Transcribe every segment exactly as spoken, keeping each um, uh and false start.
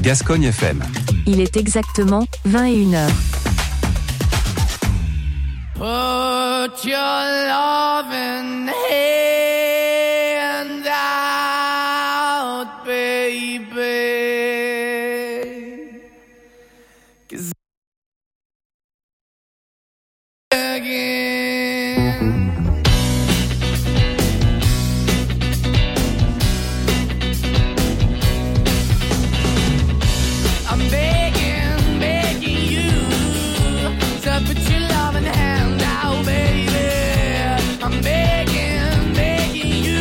Gascogne F M. Il est exactement vingt et une heures. Put your loving hand out, baby, 'cause again I'm begging, begging you to put your loving hand out, baby. I'm begging, begging you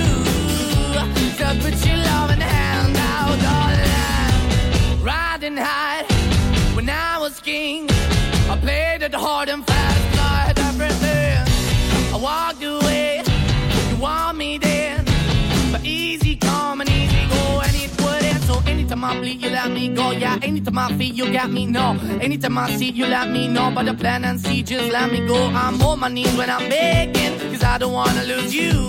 to put your loving hand out, darling. Riding high when I was king, I played it hard and fast, tried everything. I walked away, you want me then, but easy come and easy go, and it wouldn't. So anytime I bleed, you let me go. Yeah, anytime I feel, you got me, no. Anytime I see, you let me know. But the plan and see, just let me go. I'm on my knees when I'm begging, 'cause I don't wanna lose you.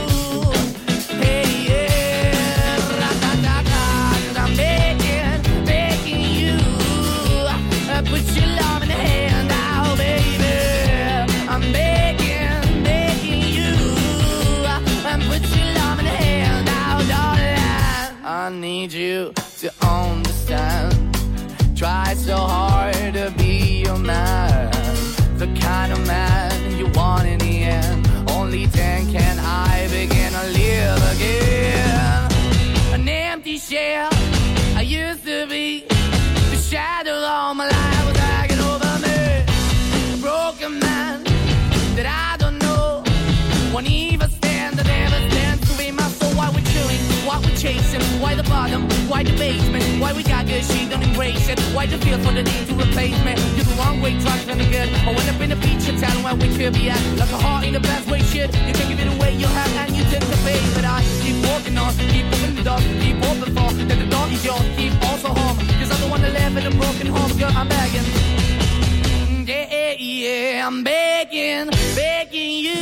Hey, yeah, ra-da-da-da, 'cause I'm begging, begging you, uh, put your love in the hand out, baby. I'm begging, begging you, uh, and put your love in the hand out, darling. I need you to understand. Try so hard to be your man, the kind of man you want in the end. Only then can I begin to live again. An empty shell I used to be, the shadow all my life was hanging over me. A broken man that I don't know won't even stand, that never stands to be my soul. Why we're chilling, why we're chasing, why the bottom, why the basement, why we got good, she don't embrace it, why the feel for the need to replace me. You're the wrong way, trying to the good. I went up in the feature town where we could be at, like a heart in the best way, shit. You can give it away, you have, and you take the bait. But I keep walking on, keep moving the door, keep open for, that the door is yours, keep also home, 'cause I don't wanna live in a broken home, girl, I'm begging. Yeah, yeah, yeah, I'm begging, begging you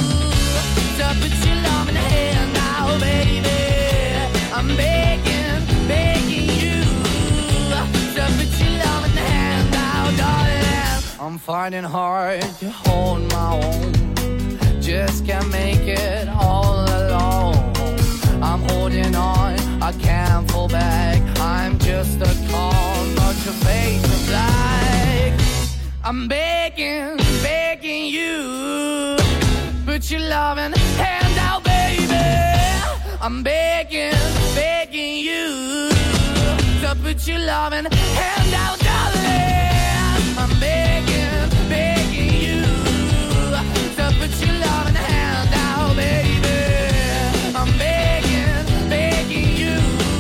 to put your love in the hand now, baby. I'm begging, begging you to put your love in the hand now, darling. I'm fighting hard to hold my own, just can't make it all alone. I'm holding on, I can't fall back, I'm just a call, but your face is black. I'm begging, begging you, put your loving hand out, baby. I'm begging, begging you to put your loving hand out, darling. I'm begging, begging you to put your loving hand out, baby. I'm begging, begging you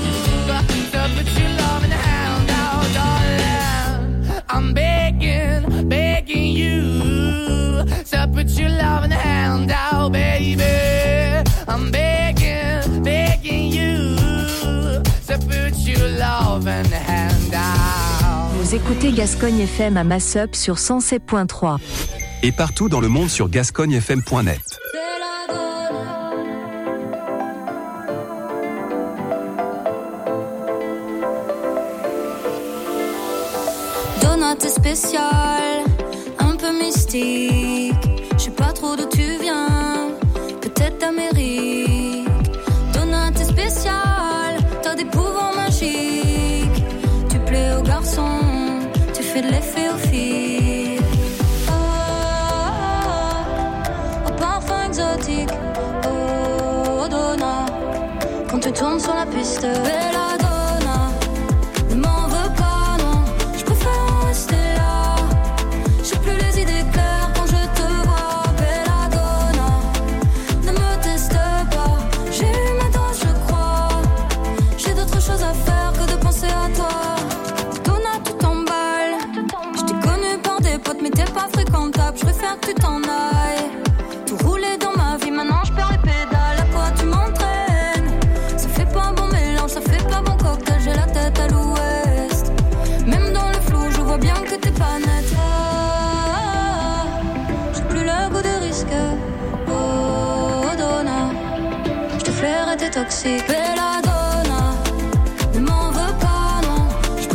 to put your loving hand out, darling. I'm begging, begging you to put your loving hand out, baby. I'm begging, begging you to put your loving hand out. Vous écoutez Gascogne F M à Massup sur cent sept point trois. Et partout dans le monde sur gascogne f m point net. Donna, t'es spécial, un peu mystique. Je sais pas trop d'où tu viens, peut-être d'Amérique. Donna, t'es spécial, t'as des pouvoirs magiques. Tu plais aux garçons, tu fais de l'effet aux filles. Oh, oh, oh, au parfum exotique. Oh, Donna, quand tu tournes sur la piste. Bella Donna, ne m'en veux pas, non, je préfère rester là. J'ai plus les idées claires quand je te vois. Bella Donna, ne me teste pas. J'ai eu ma dose, je crois. J'ai d'autres choses à faire que de penser à toi. Donna, tu t'emballes. Je t'ai connu par des potes, mais t'es pas fréquentable. Je préfère que tu t'en ailles. Tout roulé dans ma vie, maintenant je perds les pédales. À quoi tu m'entraînes? Ça fait pas bon mélange, ça fait pas bon cocktail. J'ai la tête à l'ouest. Même dans le flou, je vois bien que t'es pas nette. Ah, j'ai plus le goût des risques. Oh, Donna, je te flairais, t'es toxique. Bella Donna, ne m'en veux pas, non, je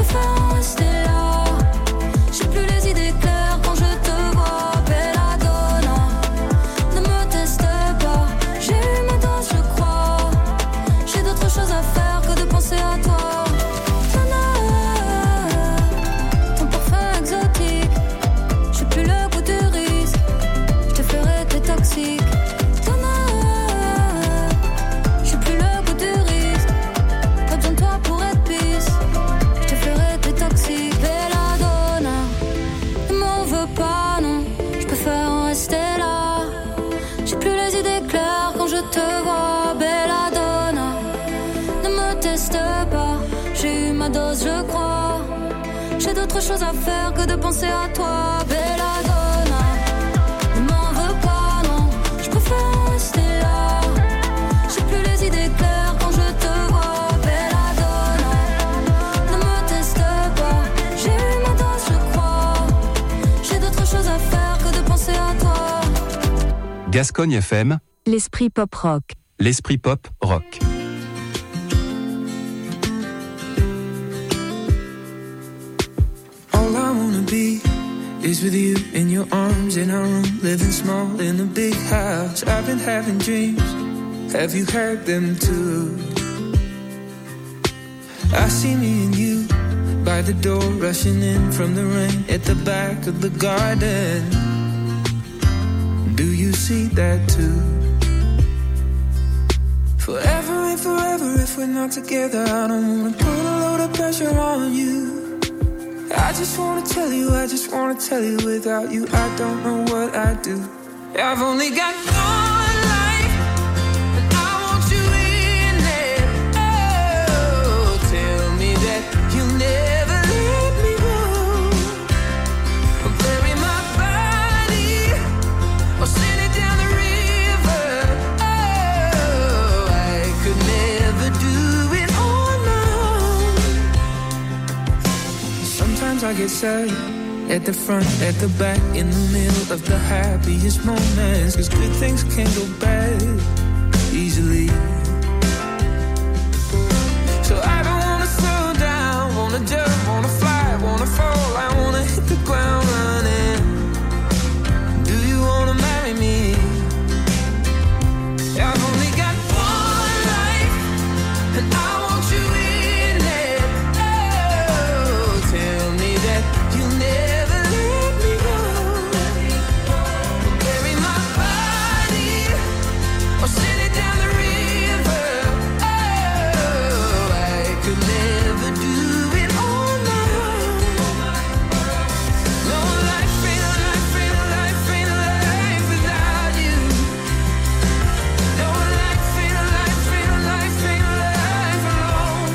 te vois, belladonna. Ne me teste pas, j'ai eu ma dose, je crois. J'ai d'autres choses à faire que de penser à toi, belladonna. Ne m'en veux pas, non, je préfère rester là. J'ai plus les idées claires quand je te vois, belladonna. Ne me teste pas, j'ai eu ma dose, je crois. J'ai d'autres choses à faire que de penser à toi. Gascogne F M, l'esprit pop rock. l'esprit pop rock. All I wanna be is with you in your arms in our room, living small in a big house. I've been having dreams, have you heard them too? I see me and you by the door, rushing in from the rain at the back of the garden. Do you see that too? Forever and forever if we're not together, I don't wanna put a load of pressure on you. I just wanna tell you, I just wanna tell you, without you I don't know what I'd do. I've only got one life, and I want you in it. Oh, tell me that you'll never let me go. Bury my body, or send it down the river. Oh, I could never do it on my own. Sometimes I get sad, at the front, at the back, in the middle of the happiest moments. Cause good things can go bad easily. So I don't wanna slow down, wanna jump, wanna fly, wanna fall, I wanna hit the ground running. Do you wanna marry me? I've only got one life, and I want you in it. Oh, tell me that you'll never let me go. Bury my body, or send it down the river. Oh, I could never do it on my own. No life ain't a life, ain't a life, ain't a life without you. No life ain't a life, ain't a life, ain't a life alone.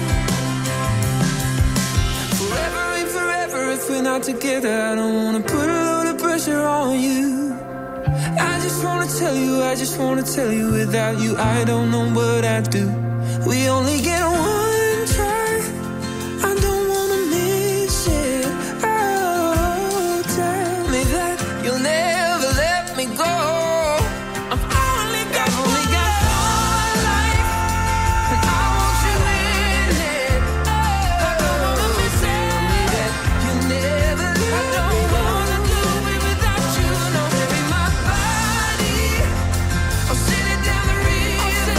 Forever and forever if we're not together, I don't wanna put a load of pressure on you. I just wanna tell you, I just wanna tell you, without you I don't know what I'd do. We only get one try, I don't wanna miss it. Oh, tell me that you'll never let me go. I've only got, I've only got one life, and I want you in it. I don't wanna miss it. Tell me that you'll never let me go. I don't wanna do it without you. No, bury my body, or send it down the river.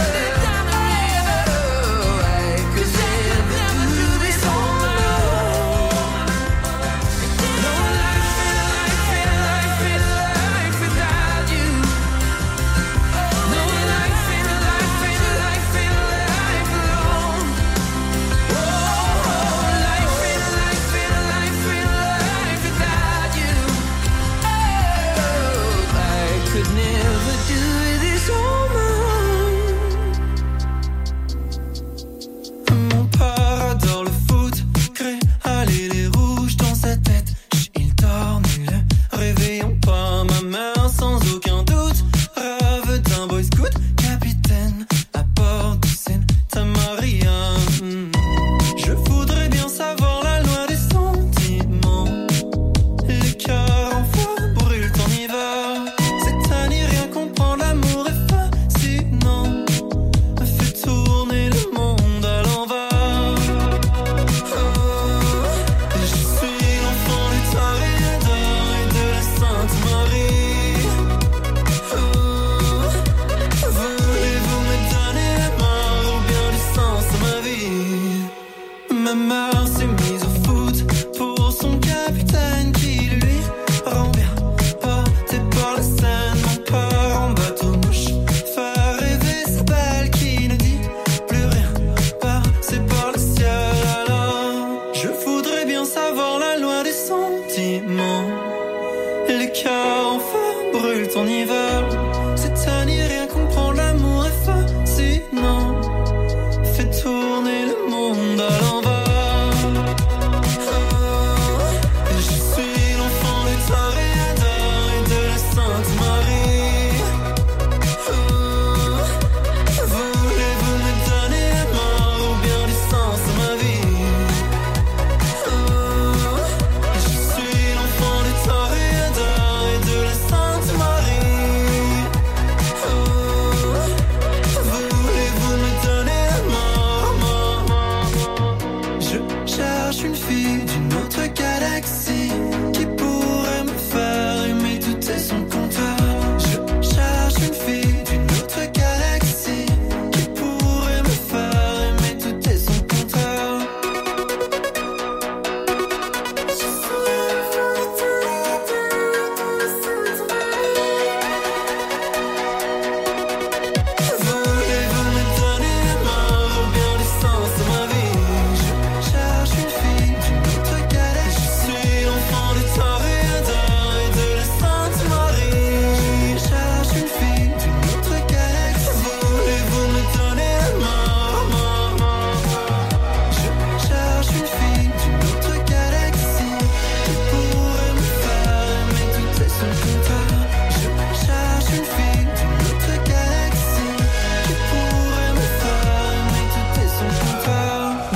Oh, I could never do this on my own. No life, ain't a life, ain't a life, ain't a life without you. No life, ain't a life, ain't a life, ain't a life alone. Oh, life ain't a life, ain't a life, ain't a life without you. Oh, I could never do this on my own. Mon père adore le foot, crée aller les rouges dans sa tête. Il torne le réveillon par ma main sans aucun doute. Rêve d'un boy scout, capitaine à bord du Sainte-Maria. Hmm. Je voudrais bien savoir la loi des sentiments. Les cœurs en feu brûlent en hiver. C'est à n'y rien comprendre, l'amour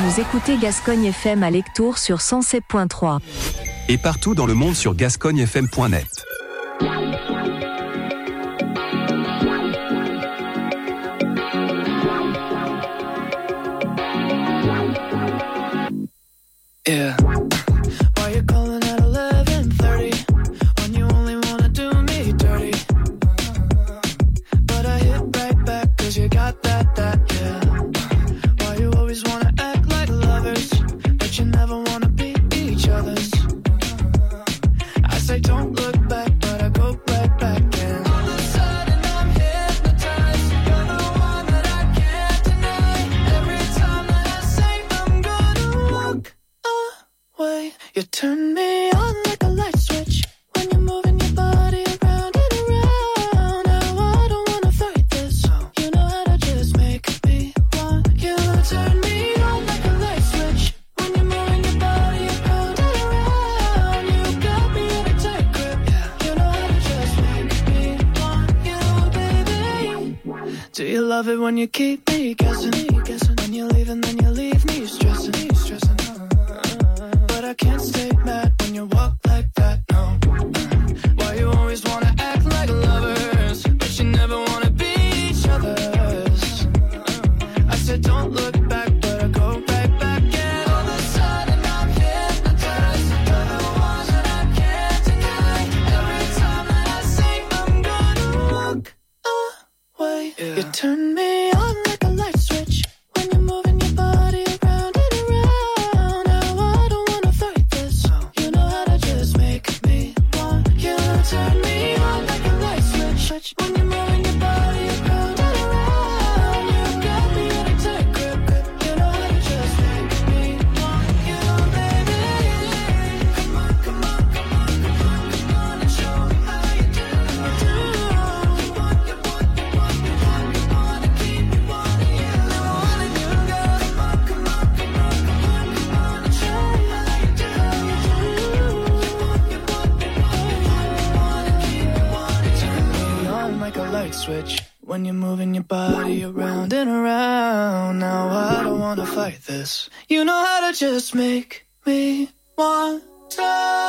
Vous écoutez Gascogne F M à Lectoure sur cent sept point trois. Et partout dans le monde sur gascogne f m point net. Yeah. Why you calling at eleven thirty when you only wanna do me dirty? But I hit right back cause you got that, that, yeah. Why you always wanna act like lovers, but you never wanna be each other's? I say don't look back, but I go right back and all of a sudden I'm hypnotized. You're the one that I can't deny. Every time that I say I'm gonna walk away, you turn me on like a light switch when you're moving your body around and around. Now I don't wanna fight this. You know how to just make me want you. Turn me on like a light switch when you're moving your body around and around. You got me in a tight grip. You know how to just make me want you, baby. Do you love it when you keep me guessing? When you leave and then you leave me stressing. But I can't stay mad when you walk like that, no. Why you always wanna act like lovers, but you never wanna be each other's? I said don't look back, but I go right back and all of a sudden I'm hypnotized. You're the one that I can't deny. Every time that I say I'm gonna walk away, yeah. You turn me on like a light switch when you're moving your body around and around. Now I don't wanna fight this. You know how to just make me want you. Turn me on like a light switch when you're moving your body around and around. You got me in a tight grip. You know how to just make me want you, baby. Come on, come on, come on, come on, come on and show me how you do. You want, you want, you want, you want, you wanna keep me wanting you. I wanna you, girl. Come on, come on, come on, come on, come on and show me how you do. You want, you want, you want, you want, you wanna keep me wanting you. Turn me on like a light switch when you're moving your body around and around. Now I don't wanna fight this. You know how to just make me want to.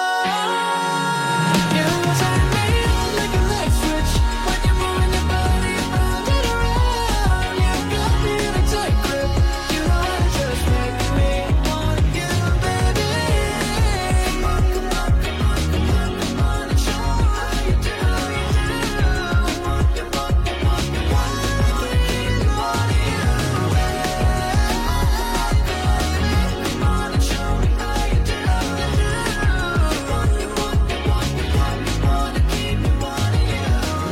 You turn me on like a light switch when you're moving your body around and around. You got me in a tight grip. You know how to just make me want you, baby. Come on, come on, come on, come on, come on and show me how you do. You want, you want, you want, you want, you wanna keep me wanting you. Come on and show me how you do. You want, you want, you want, you want, you wanna keep me wanting you.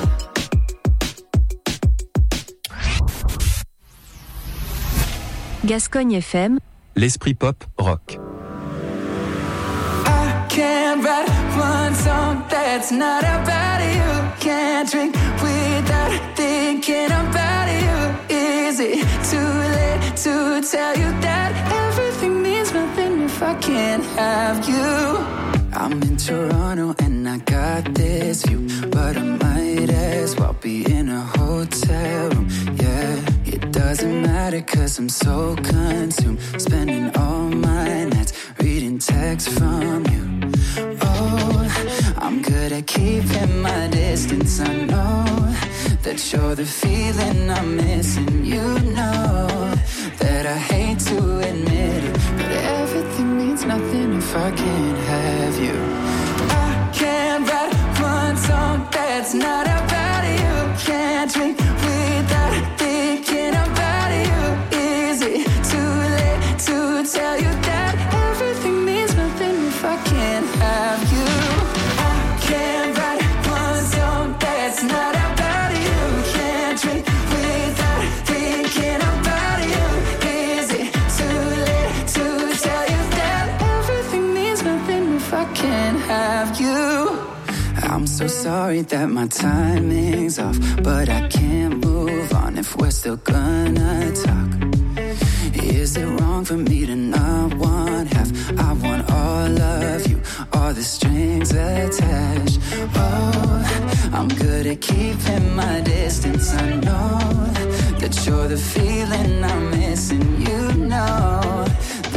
Gascogne F M, L'esprit pop rock. I can't write one song that's not about you. Can't drink without thinking about you. Is it too late to tell you that everything means nothing if I can't have you? I'm in Toronto and I got this view, but I might as well be in a hotel room. Yeah, it doesn't matter cause I'm so consumed, spending all my nights reading texts from you. Oh, I'm good at keeping my distance. I know that you're the feeling I'm missing. You know that I hate to admit it, but everything means nothing if I can't have you. I can't write one song that's not about you. Can't drink without thinking about you. Is it too late to tell you that everything means nothing if I can't have you? I can't write one song that's not about you. Can't drink without thinking about you. Is it too late to tell you that everything means nothing if I can't have you? I'm so sorry that my timing's off, but I can't move on if we're still gonna talk. Is it wrong for me to not want half? I want all of you, all the strings attached. Oh, I'm good at keeping my distance. I know that you're the feeling I'm missing. You know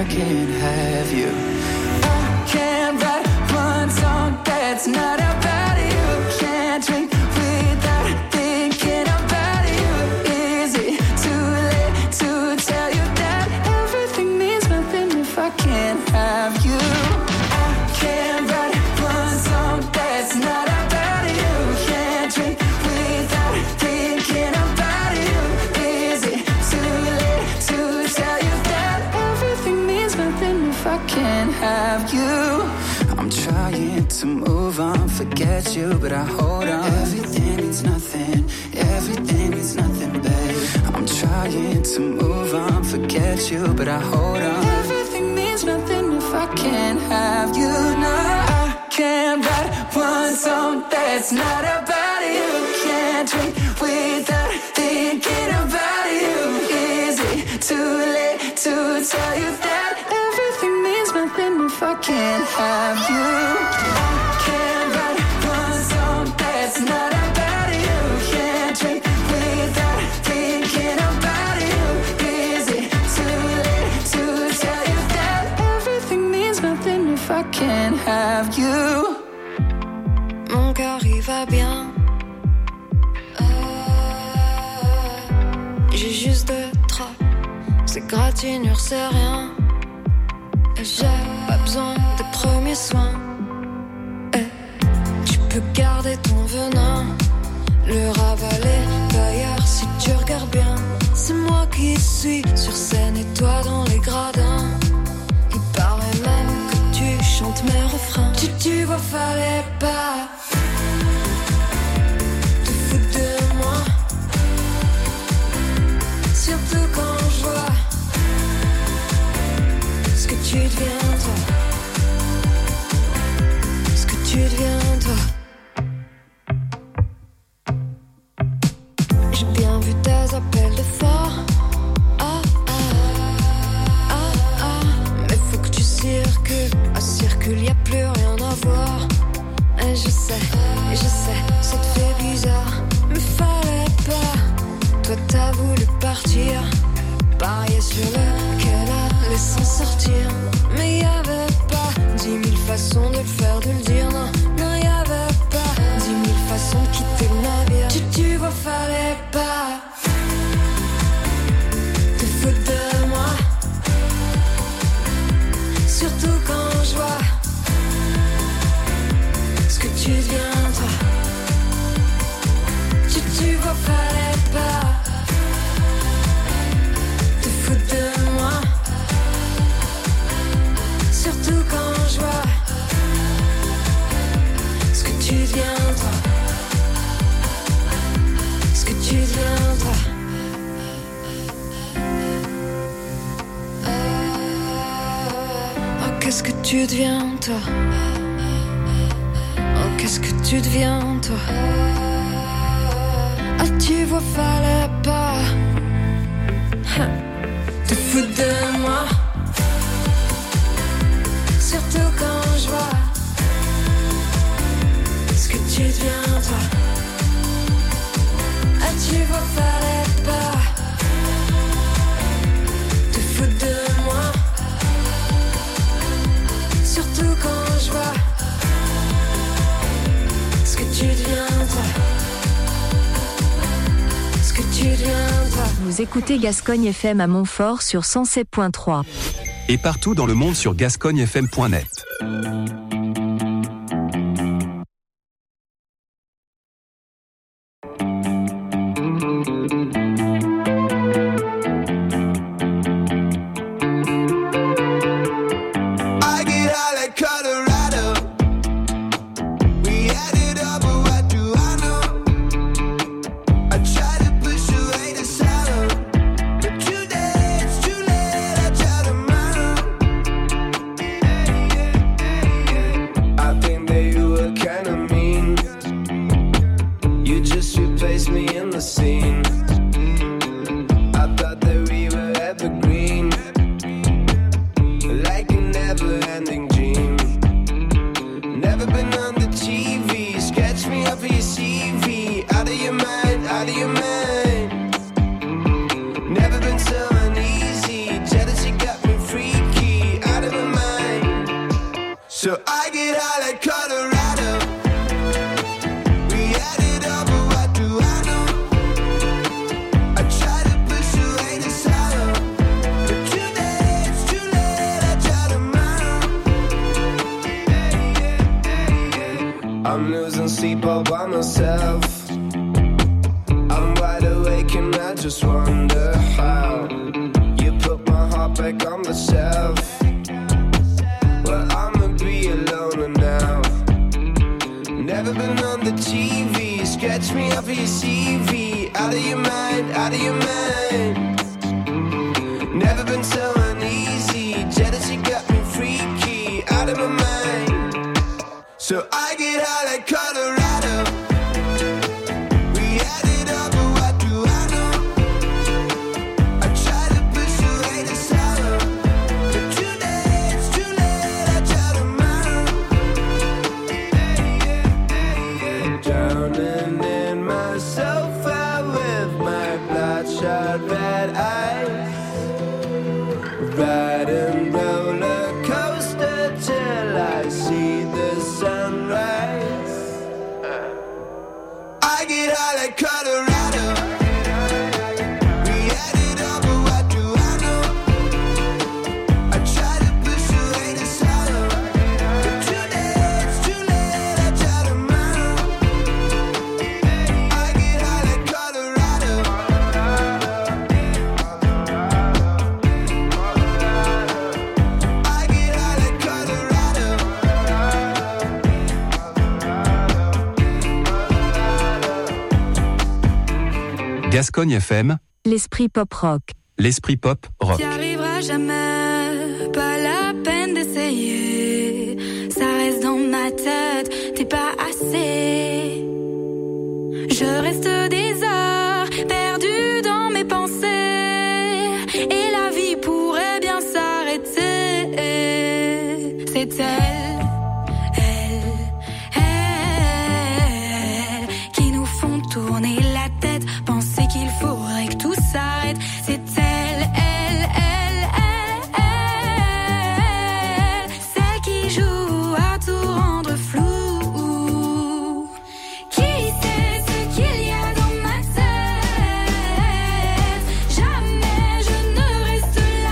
can't have you. I can't write one song that's not about you. Can't drink without thinking about you. Is it too late to tell you that everything means nothing if I can't have you? I can't write one song that's not about you. Can't drink without thinking about you. Is it too late to tell you that everything means nothing if I can't have you? I'm trying to move on, forget you, but I hold on. Everything means nothing, everything means nothing, babe. I'm trying to move on, forget you, but I hold on. Everything means nothing if I can't have you. No, I can't write one song that's not about you. Can't drink without thinking about you. Is it too late to tell you that everything means nothing if I can't have you? I can't write one song that's not about you. Can't drink without thinking about you. Is it too late to tell you that everything means nothing if I can't have you? Mon cœur il va bien. Euh, J'ai juste deux traces. Ces gratinures c'est rien. Et j'ai pas besoin des premiers soins. Et tu peux garder ton venin, le ravaler d'ailleurs si tu regardes bien. C'est moi qui suis sur scène et toi dans les gradins. Il paraît même que tu chantes mes refrains. Tu, tu vois, fallait pas te foutre de moi. Surtout quand je vois ce que tu deviens toi. Ce que tu deviens toi. J'ai bien vu tes appels de phare. Ah ah ah ah. Mais faut que tu circules. À circule y'a plus rien à voir. Et je sais, et je sais, ça te fait bizarre. Mais fallait pas. Toi t'as voulu partir, parier sur lequel allait s'en sortir. Mais y'avait pas dix mille façons de le faire, de le dire. Non, non y'avait pas dix mille façons de quitter le navire. Tu, tu vois, fallait pas te foutre de moi. Surtout quand je vois ce que tu deviens toi. Tu, tu vois, fallait pas te foutre de moi. Surtout quand je vois ce que tu deviens toi. Ce que tu deviens toi. Oh, qu'est-ce que tu deviens toi. Oh, qu'est-ce que tu deviens toi. Ah, tu vois, fallait pas te foutre de moi. Surtout quand je vois ce que tu deviens toi. Ah, tu vois, fallait pas te foutre de moi. Surtout quand je vois ce que tu deviens toi. Ce que tu deviens toi. Vous écoutez Gascogne F M à Montfort sur cent sept point trois. Et partout dans le monde sur gascogne f m point net. Never been so uneasy, jealousy got me freaky. I'm losing sleep all by myself. I'm wide awake and I just wonder how you put my heart back on the shelf. Well, I'ma be alone now. Never been on the T V. Scratch me off of your C V. Out of your mind, out of your mind. Never been so uneasy. Jealousy got me freaky. Out of my mind. So I get high like Colorado. We had it all, but what do I know? I try to push away the sorrow, but too late, it's too late. I try tomorrow. Drowning in my sofa with my bloodshot red eyes. Riding roller coaster till I see the sunrise. I get high like Colorado. We had it all, but what do I know? I try to push away the sorrow, but too late, it's too late. I try tomorrow. I get high like Colorado. Gascogne F M, l'esprit pop rock. L'esprit pop rock. T'y arriveras jamais, pas la peine d'essayer. Ça reste dans ma tête, t'es pas assez. Je reste des heures perdue dans mes pensées. Et la vie pourrait bien s'arrêter. C'est elle, elle, elle, qui nous font tourner la tête. Penser qu'il faudrait que tout s'arrête. C'est elle, elle, elle, elle, elle, celle qui joue à tout rendre flou. Qui sait ce qu'il y a dans ma tête? Jamais je ne reste la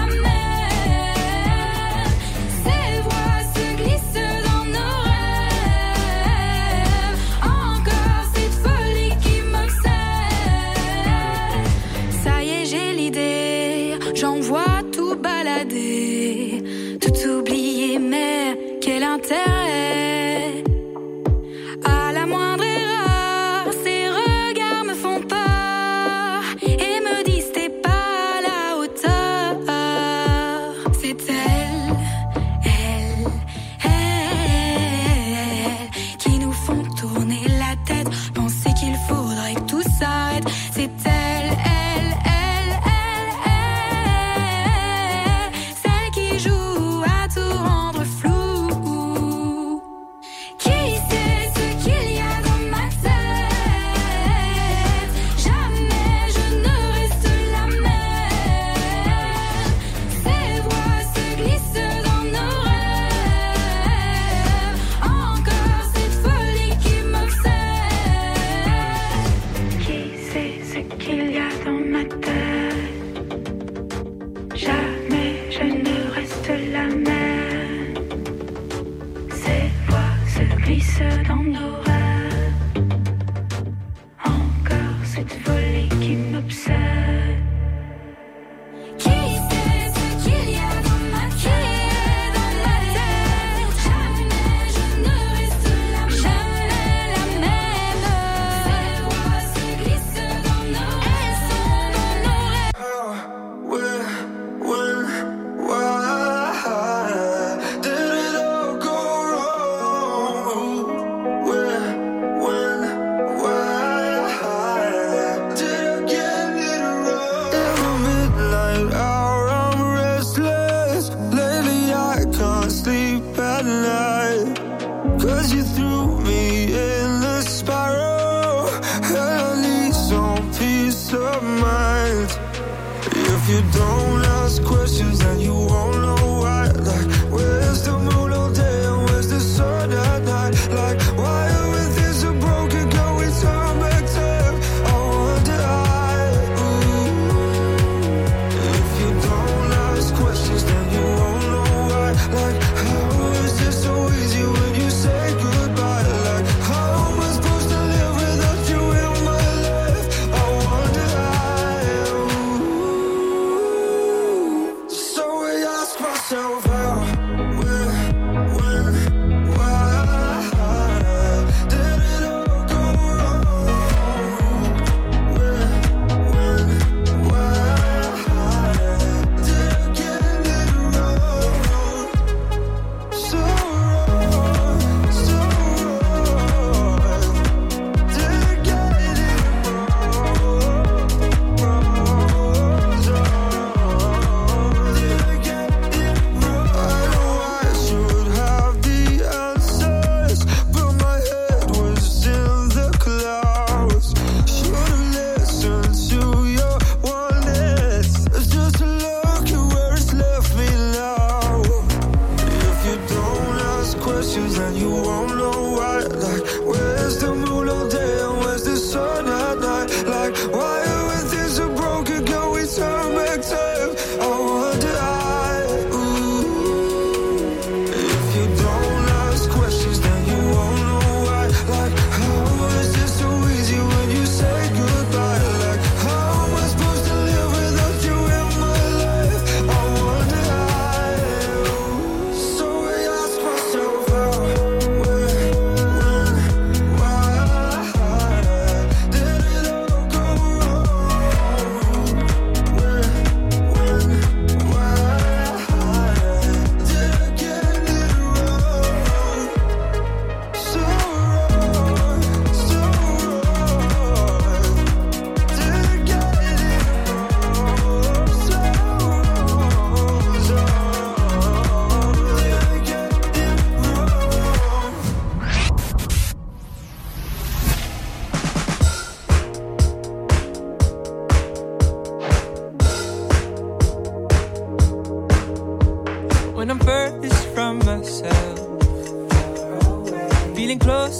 même. Ces voix se glissent dans nos rêves. Encore cette folie qui m'obsède. Ça y est, j'ai l'idée, j'en vois tout balader, tout oublier, mais quel intérêt? À la moindre erreur, ces regards me font peur et me disent t'es pas à la hauteur. C'est elle, elle, elle, qui nous font tourner la tête, penser qu'il faudrait que tout s'arrête. C'est elle, elle, elle, elle, elle, celle qui joue à tout rendre flou. Qui sait ce qu'il y a dans ma tête? Jamais je ne reste la même. Ces voix se glissent dans nos rêves. Encore cette folie qui m'obsède. Qui sait ce qu'il y a dans ma tête? Jamais je ne reste la même. Ces voix se glissent dans nos rêves. Encore cette folie qui m'obsède. Qui sait ce qu'il y a dans ma tête? Dans ma tête. Jamais je ne reste la même. Jamais la même. Ces voix se glissent dans nos rêves. Elles sont dans nos rêves. When, when, why did it all go wrong? When, when, why did I get it wrong? In the midnight hour, I'm restless. Lately, I can't sleep at night. Cause you threw me in the spiral, and I need some peace of mind. If you don't ask questions, then you won't know why. Like, where's the moon all day and where's the sun at night? Like, why are we things so broken? Can we turn back time? I wonder I, ooh. If you don't ask questions, then you won't know why. Like, how is it so easy when you say goodbye? Like, how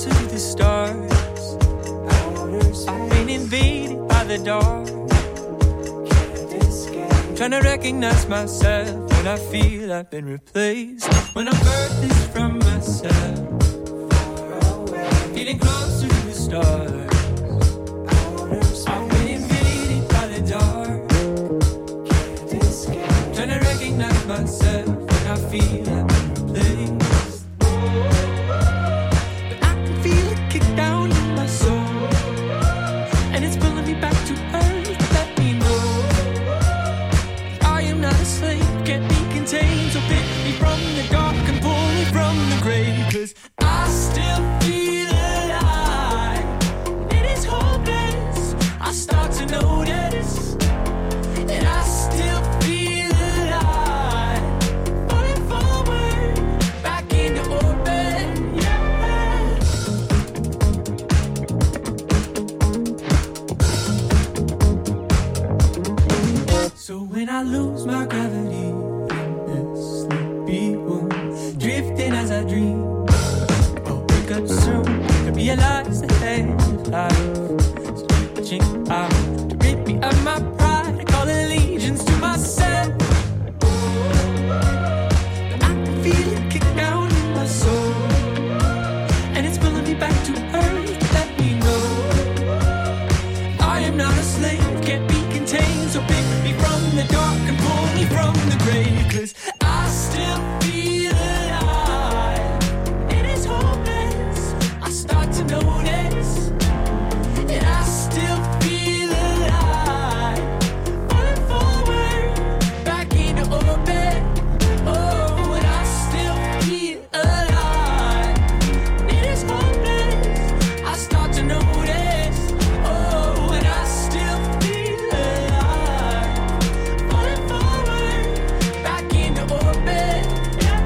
closer to the stars. I've been invaded by the dark. Trying to recognize myself when I feel I've been replaced. When I'm furthest from myself, feeling closer to the stars. I've been invaded by the dark. Trying to recognize myself when I feel I've been replaced. But I can feel it kick down in my soul, and it's pulling me back to earth. Let me know I am not a slave, can't be contained. So pick me from the dark and pull me from the grave. 'Cause I still feel alive. It is hopeless. I start to notice that I still feel alive. Falling forward, back into orbit. Yeah. So when I lose my gravity in this sleepy room, drifting as I dream, I'll wake up soon to realize the end of life is reaching out to rip me of my pride. I call allegiance to myself. But I can feel it kick down in my soul, and it's pulling me back to earth. Let me know I am not a slave, can't be contained. So pick me from the dark and pull me from the grave. 'Cause I still feel alive. It is hopeless. I start to notice that I still feel alive. Falling forward, back into orbit. Oh, and I still feel alive. It is hopeless. I start to notice. Oh, and I still feel alive. Falling forward, back into orbit. Yeah.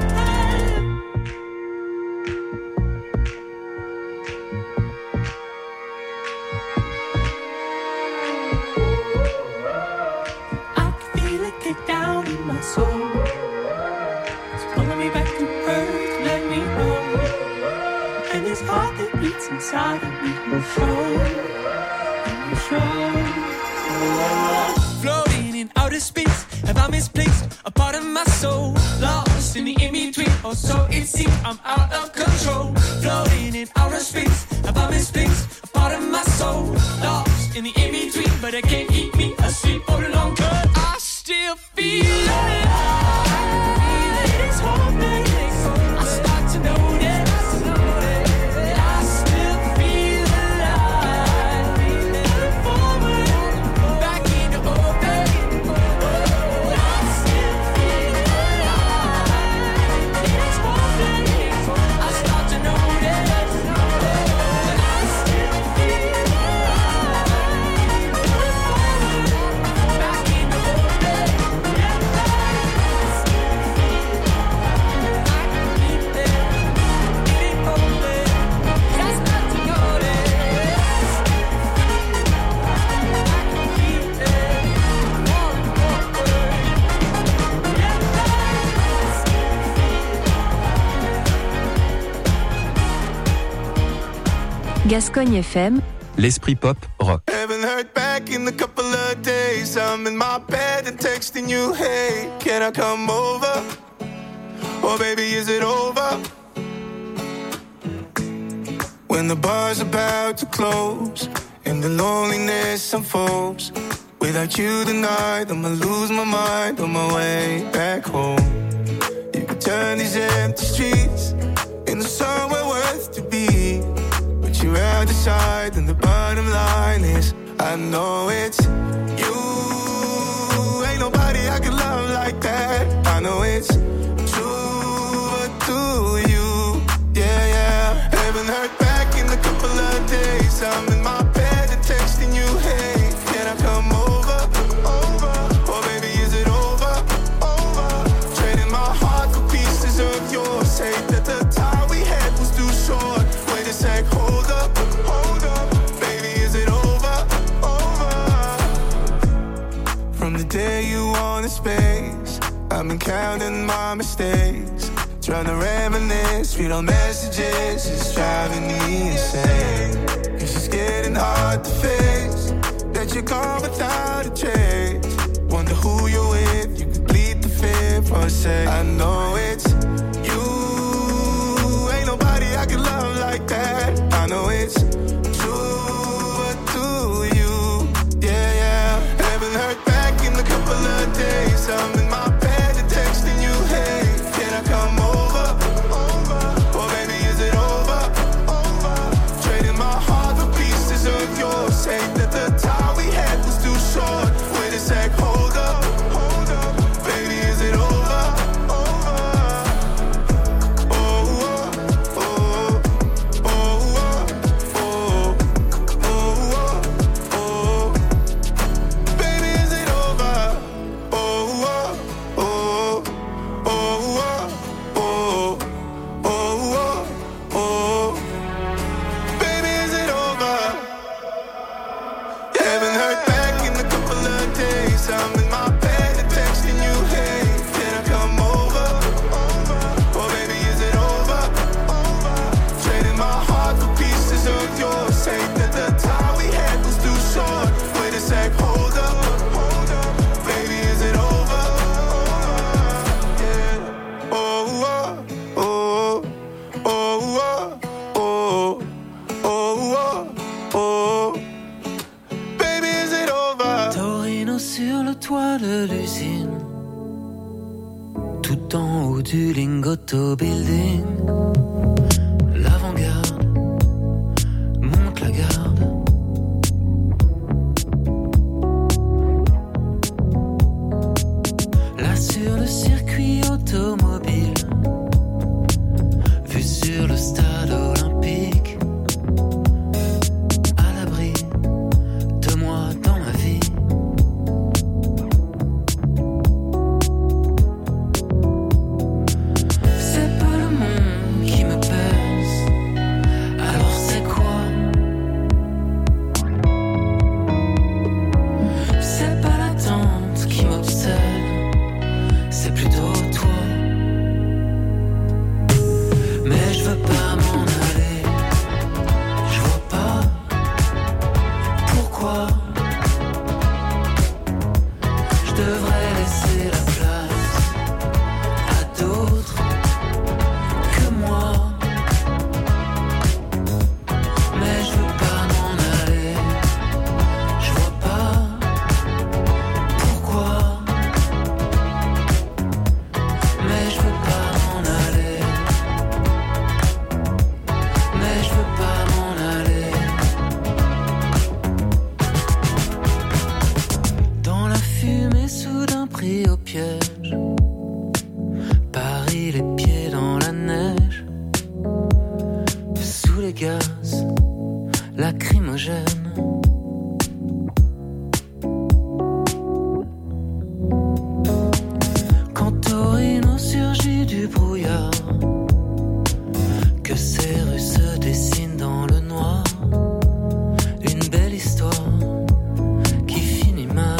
I can feel it kick down in my soul. It's pulling me back to earth, let me know. And this heart that beats inside of me will show, it will show. Floating in outer space, have I misplaced a part of my soul? Lost in the in-between, or so it seems I'm out of control. Floating in outer space, have I misplaced a part of my soul? Lost in the in-between, but it can't keep me asleep all along. 'Cause I still feel alive. It is hopeless. I start to notice that I still feel alive. Moving forward, back into orbit. Oh, I still feel alive. It is hopeless. I start to notice that I still feel alive. Moving forward, back into orbit. Yeah. Gascogne F M, l'esprit pop rock. Haven't heard back in a couple of days. I'm in my bed and texting you, hey, can I come over? Oh baby, is it over? When the bar's about to close and the loneliness unfolds, without you tonight, I'ma lose my mind on my way back home. You can turn these empty streets into somewhere worth to be, but you're out the side, and the bottom line is I know it's you. Ain't nobody I can love like that. I know it's true, but do you? Yeah, yeah. Haven't heard back in a couple of days. I'm in my bed and texting you, hey, can I come over? Over. Oh baby, is it over? Over. Trading my heart for pieces of yours. Say that the time we had was too short. Wait a sec, hold up, hold up. Baby, is it over? Over. From the day you wanted space, I've been counting my mistakes. Trying to reminisce, read all messages, it's driving me insane. Cause it's getting hard to face that you're gone without a trace. Wonder who you're with, you complete the fear for a sec. I know it's you, ain't nobody I can love like that. I know it's true, but do you? Yeah, yeah. Haven't heard back in a couple of days. I'm in my bed and texting you, hey, can I come over? Or maybe is it over? Trading my heart for pieces of yours. Say that the time we had was too short. Wait a sec, hold up. Baby, is it over? Oh, oh, oh, oh, oh, oh, oh, oh. Baby, is it over? Oh, oh, oh, oh, oh, oh, oh. Baby, is it over? Haven't heard back in a couple of days. I'm in my bed and texting you, hey, can I come over? Or maybe is it over? Trading my heart for pieces of yours. Say that the time we had was too short. Wait a sec, hold up. Baby, is it over? Yeah. Oh, oh, oh, oh, oh, oh, oh, oh. Baby, is it over? Torino sur le toit de l'usine, tout en haut du Lingotto Building. L'avant-garde monte la garde. Là sur le circuit automobile, vue sur le stade olympique, à l'abri de moi dans ma vie. C'est pas le monde qui me pèse, alors c'est quoi? C'est pas l'attente qui m'obsède, c'est plutôt toi. Mais je veux pas m'en aller, je vois pas pourquoi. Je devrais laisser la place à d'autres que moi. Mais je veux pas m'en aller, je vois pas pourquoi. Mais je veux pas m'en aller, mais je veux pas m'en aller. Dans la fumée, soudain pris au piège, Paris les pieds dans la neige, sous les gaz lacrymogènes. Quand Torino surgit du brouillard, que ces rues se dessinent dans le noir, une belle histoire qui finit mal.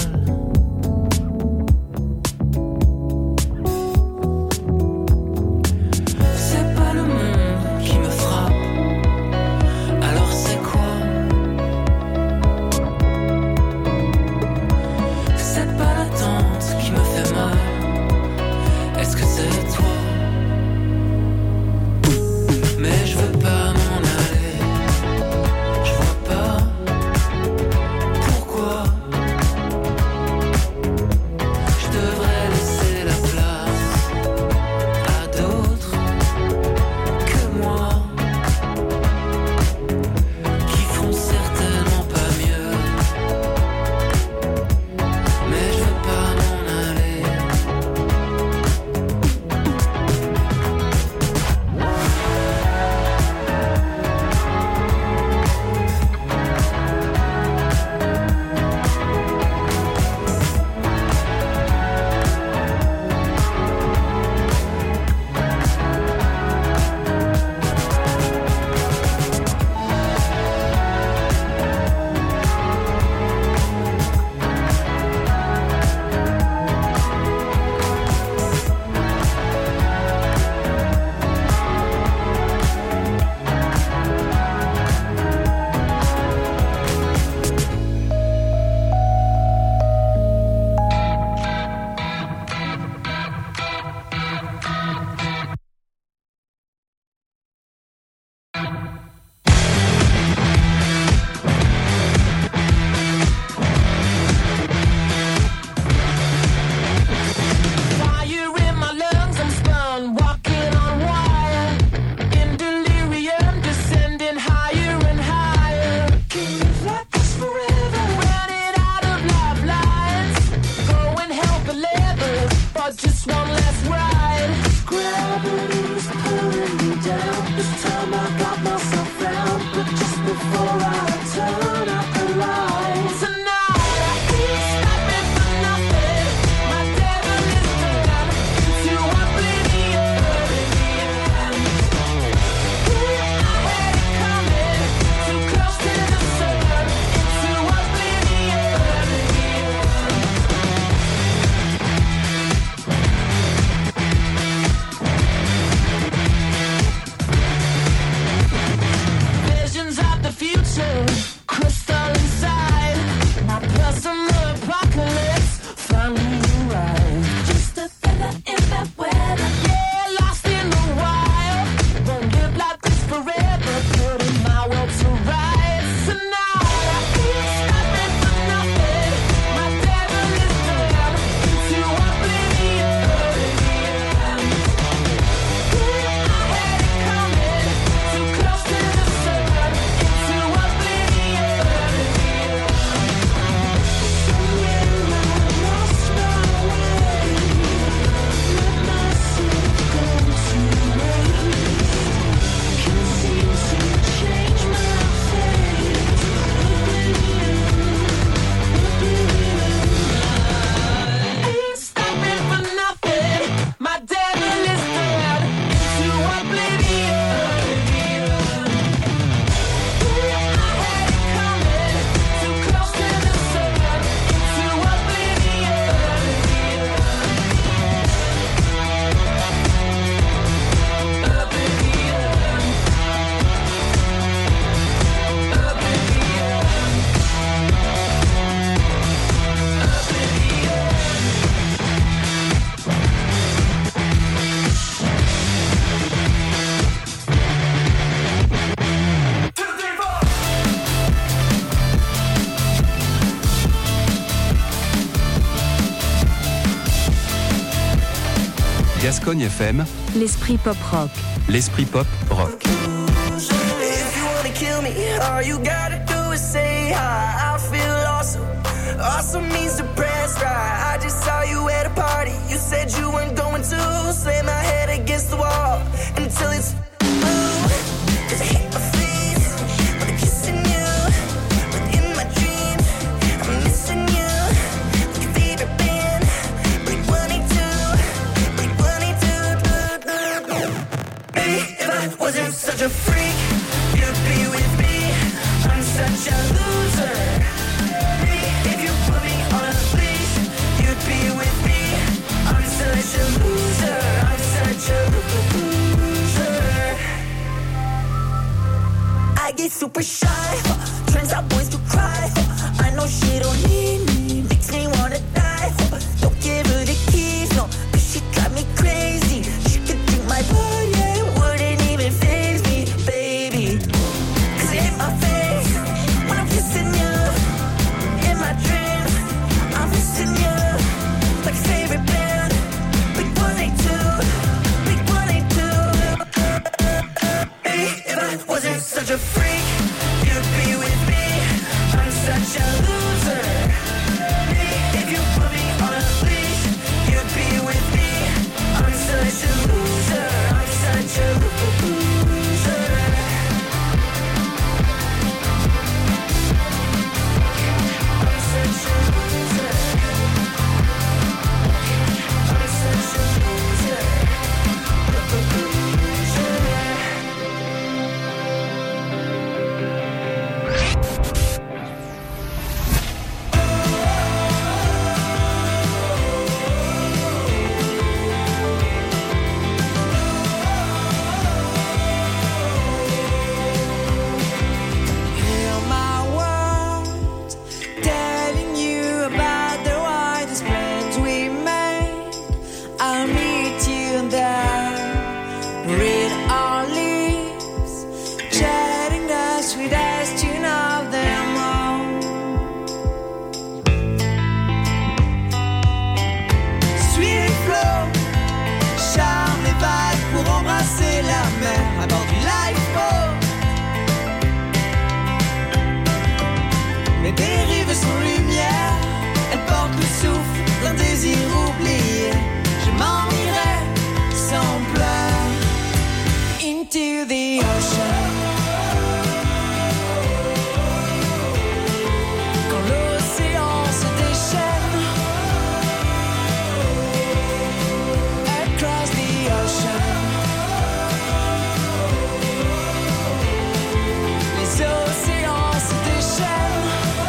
C'est pas le monde qui me frappe, alors c'est quoi? Gascogne F M, l'esprit pop rock. l'esprit pop rock. If you wanna kill me, all you gotta do is say hi. I feel awesome. Awesome means depressed, right? I just saw you at a party. You said you weren't going to slam my head against the wall until it's blue. Cause I hit my face with a kissing you. But in my dreams, I'm missing you. Like your favorite band, Blink one eighty-two, Blink one eighty-two. Maybe if I wasn't such a freak, you'd be with me. I'm such a loser. Maybe if you put me on a leash, you'd be with me. I'm such a loser. I'm such a loser. I get super shy. Turns out boys do cry. I know she don't need me. Makes me wanna die. Don't give her the keys, no, cause she got me crazy. She could drink my blood, yeah, it wouldn't even faze me, baby. Cause it hit my face when I'm kissing you. In my dreams, I'm missing you. Like your favorite band, Blink one eighty-two, Blink one eighty-two. Maybe if I wasn't such a freak, you'd be with me. I'm such a loser. Maybe if you put me on a leash, you'd be with me. I'm such a loser. I'm such a loser. I'm such a loser. I'm such a loser. Hear my words, telling you about the widest plans we made. I'll meet you there. Read our lips, chatting the sweetest tune of them all. Suis le flot, charme et vague pour embrasser la mer à bord du lifeboat. Mes dérives sont lumière, elles portent le souffle d'un désir oublié. Je m'en irai sans pleurs into the ocean. Quand l'océan se déchaîne, across the ocean. Les océans se déchaînent.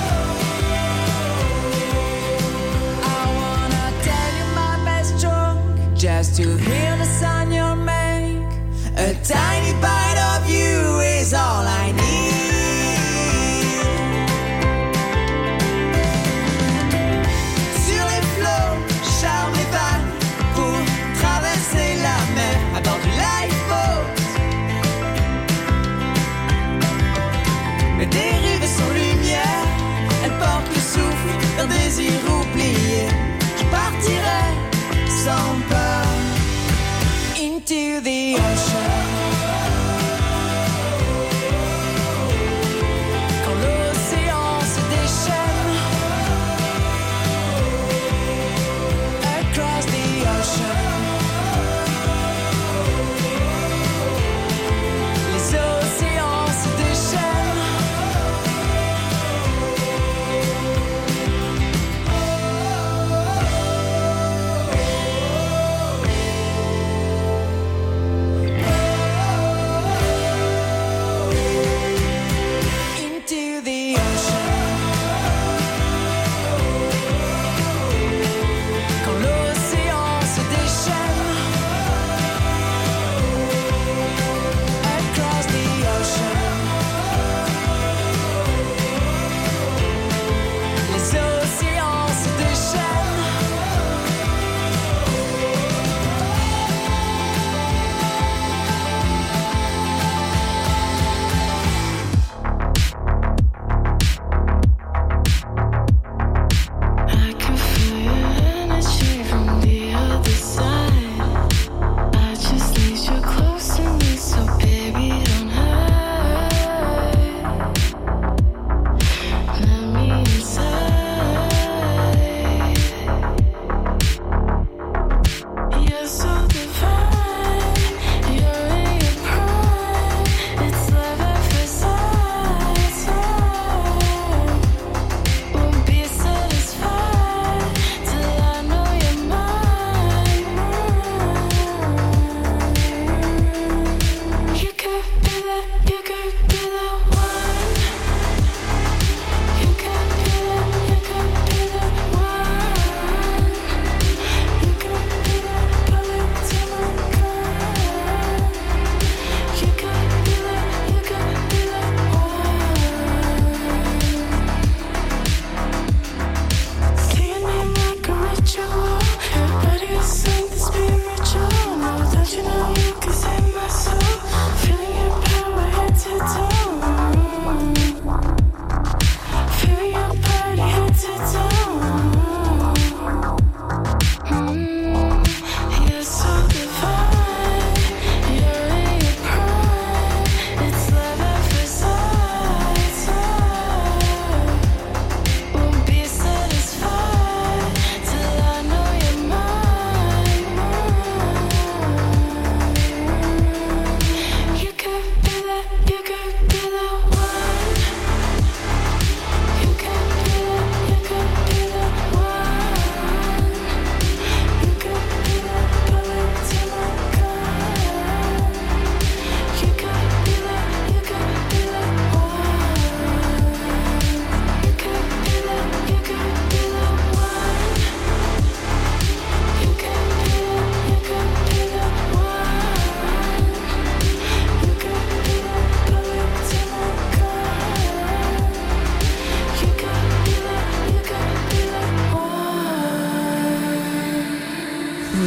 I wanna tell you my best joke, just to hear the sound you'll make. A tiny bite of you is all I need. Sur les flots, charme et vagues pour traverser la mer à bord du lifeboat. Mes dérives sont lumière, elles portent le souffle d'un désir oublié. Je partirai sans peur into the ocean. Quand l'océan se déchaîne, across the ocean. Les océans se déchaînent. Oh,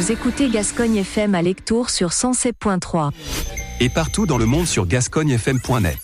Vous écoutez Gascogne F M à Lectoure sur cent sept point trois. Et partout dans le monde sur gascogne f m point net.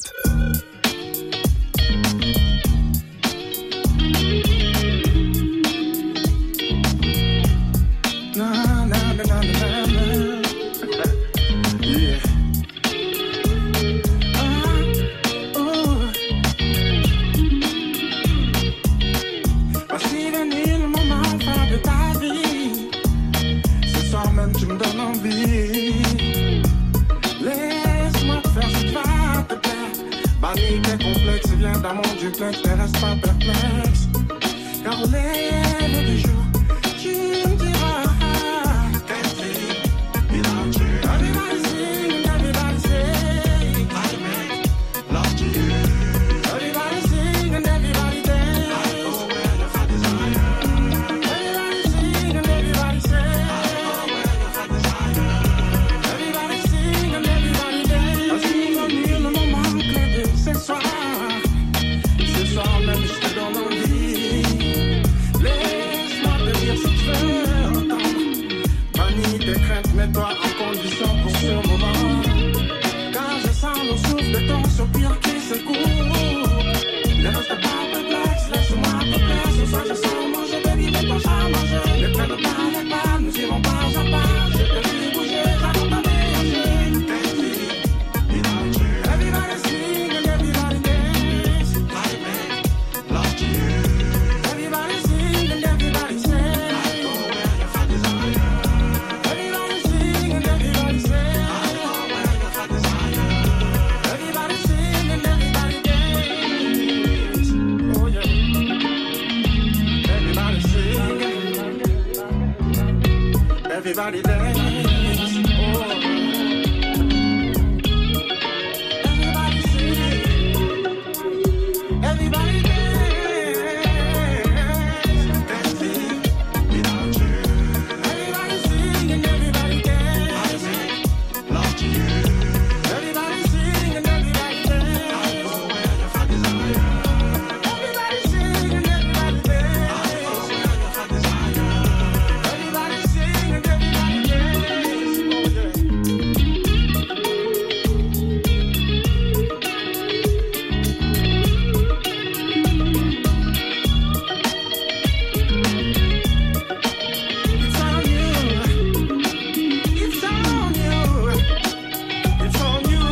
D'un monde duplex, ne reste pas perplexe. Car au lèvres du jour, tu me diras Can't live without you. Everybody sing, everybody sing I make love to you. Everybody sing and everybody dance I go where your heart desire. Everybody sing and everybody say I go where your heart desire. Everybody sing and everybody dance. Assis au milieu, le moment clé de ce soir. Même je te donne envie. Laisse-moi te dire si tu veux entendre. Manie tes craintes, mets-toi en condition pour ce moment. Car je sens le souffle de ton soupir qui secoue. Ne reste pas perplexe, laisse-moi te plaire. Ce soir je sens manger, baby, mais pas à manger. Ne prenne pas les pas, nous irons pas à pas. Je te dis bouger, j'adore ta voyager. Can't live without you. Everybody sing and everybody dance. I make love to you. Everybody sing and everybody say I go where your heart desire. Everybody sing and everybody say I go where your heart desire. Everybody sing and everybody dance. Oh yeah. Everybody sing. Everybody dance. Oh. Everybody sing. Everybody dance. Can't live without you. Everybody sing and everybody dance. I make love to you. Everybody sing and everybody dance. I go where your heart desire. Everybody sing and everybody dance. I go where your heart desire. Everybody sing and everybody dance. It's on you. It's on you. It's on you.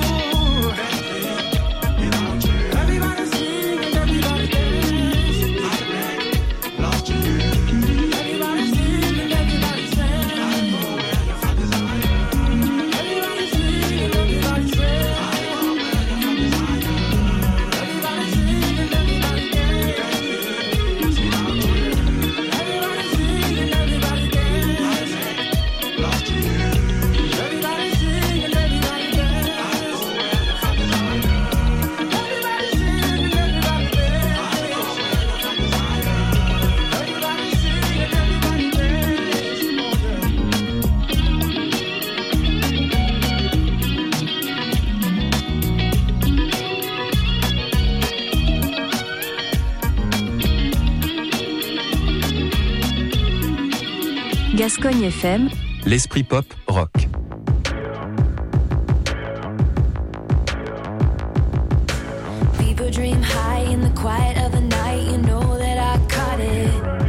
Without you. Everybody sing and everybody dance. I make love to you. Everybody sing and everybody say I go where your heart desire. Everybody sing and everybody say I go where your heart desire. Everybody sing and everybody dance. Without you. Everybody sing and everybody dance. I make love to you. Everybody sing and everybody dance. I go where your heart desire. Everybody sing and everybody dance. I go where your heart desire. Everybody sing and everybody Gascogne F M, L'esprit pop rock. People dream high in the quiet of the night. You know that I caught it.